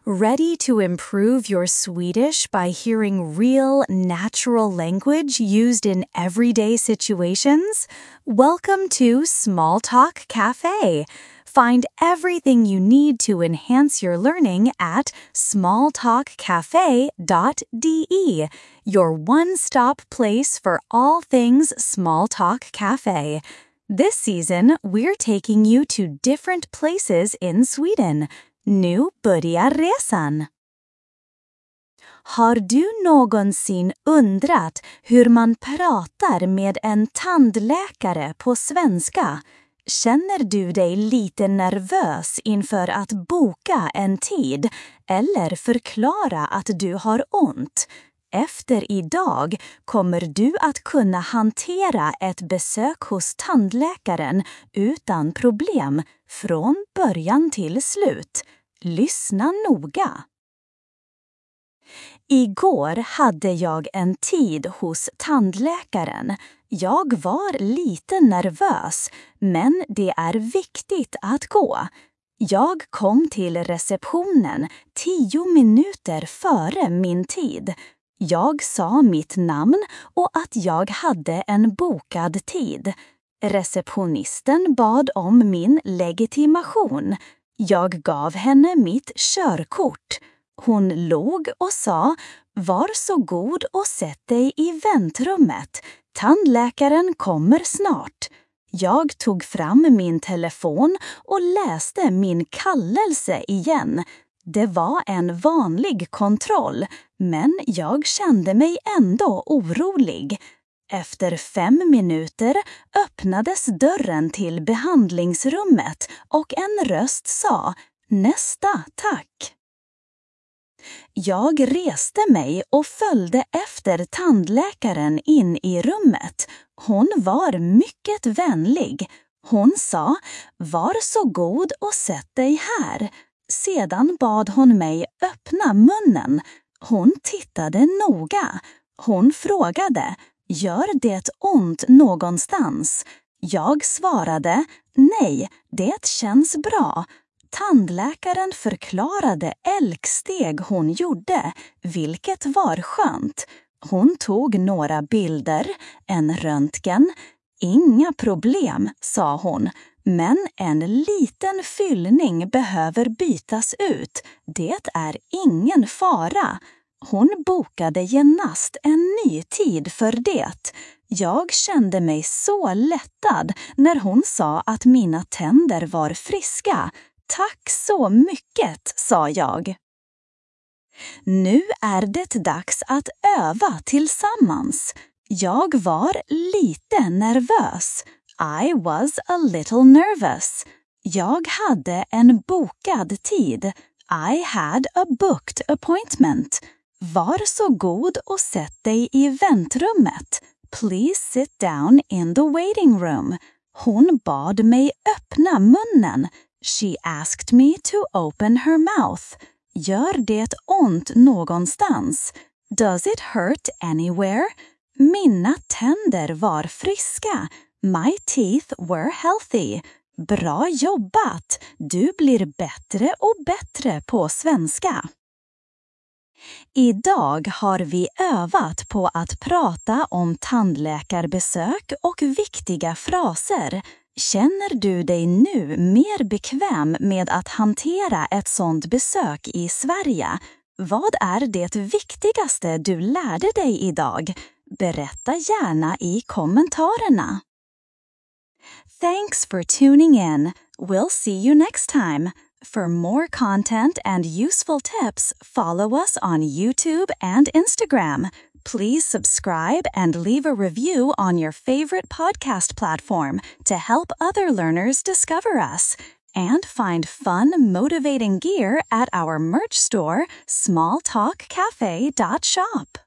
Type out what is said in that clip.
Ready to improve your Swedish by hearing real, natural language used in everyday situations? Welcome to Small Talk Cafe. Find everything you need to enhance your learning at smalltalkcafe.de, your one-stop place for all things Small Talk Cafe. This season, we're taking you to different places in Sweden. Nu börjar resan! Har du någonsin undrat hur man pratar med en tandläkare på svenska? Känner du dig lite nervös inför att boka en tid eller förklara att du har ont? Efter idag kommer du att kunna hantera ett besök hos tandläkaren utan problem från början till slut. Lyssna noga. Igår hade jag en tid hos tandläkaren. Jag var lite nervös, men det är viktigt att gå. Jag kom till receptionen 10 minuter före min tid. Jag sa mitt namn och att jag hade en bokad tid. Receptionisten bad om min legitimation. Jag gav henne mitt körkort. Hon log och sa, var så god och sätt dig i väntrummet. Tandläkaren kommer snart. Jag tog fram min telefon och läste min kallelse igen. Det var en vanlig kontroll, men jag kände mig ändå orolig. Efter 5 minuter öppnades dörren till behandlingsrummet och en röst sa, nästa tack. Jag reste mig och följde efter tandläkaren in i rummet. Hon var mycket vänlig. Hon sa, var så god och sätt dig här. Sedan bad hon mig öppna munnen. Hon tittade noga. Hon frågade, gör det ont någonstans? Jag svarade, nej, det känns bra. Tandläkaren förklarade älgsteg hon gjorde, vilket var skönt. Hon tog några bilder, en röntgen. Inga problem, sa hon. Men en liten fyllning behöver bytas ut. Det är ingen fara. Hon bokade genast en ny tid för det. Jag kände mig så lättad när hon sa att mina tänder var friska. Tack så mycket, sa jag. Nu är det dags att öva tillsammans. Jag var lite nervös. I was a little nervous. Jag hade en bokad tid. I had a booked appointment. Var så god och sätt dig i väntrummet. Please sit down in the waiting room. Hon bad mig öppna munnen. She asked me to open her mouth. Gör det ont någonstans? Does it hurt anywhere? Mina tänder var friska. My teeth were healthy. Bra jobbat! Du blir bättre och bättre på svenska. Idag har vi övat på att prata om tandläkarbesök och viktiga fraser. Känner du dig nu mer bekväm med att hantera ett sådant besök i Sverige? Vad är det viktigaste du lärde dig idag? Berätta gärna i kommentarerna. Thanks for tuning in. We'll see you next time. For more content and useful tips, follow us on YouTube and Instagram. Please subscribe and leave a review on your favorite podcast platform to help other learners discover us. And find fun, motivating gear at our merch store, smalltalkcafe.shop.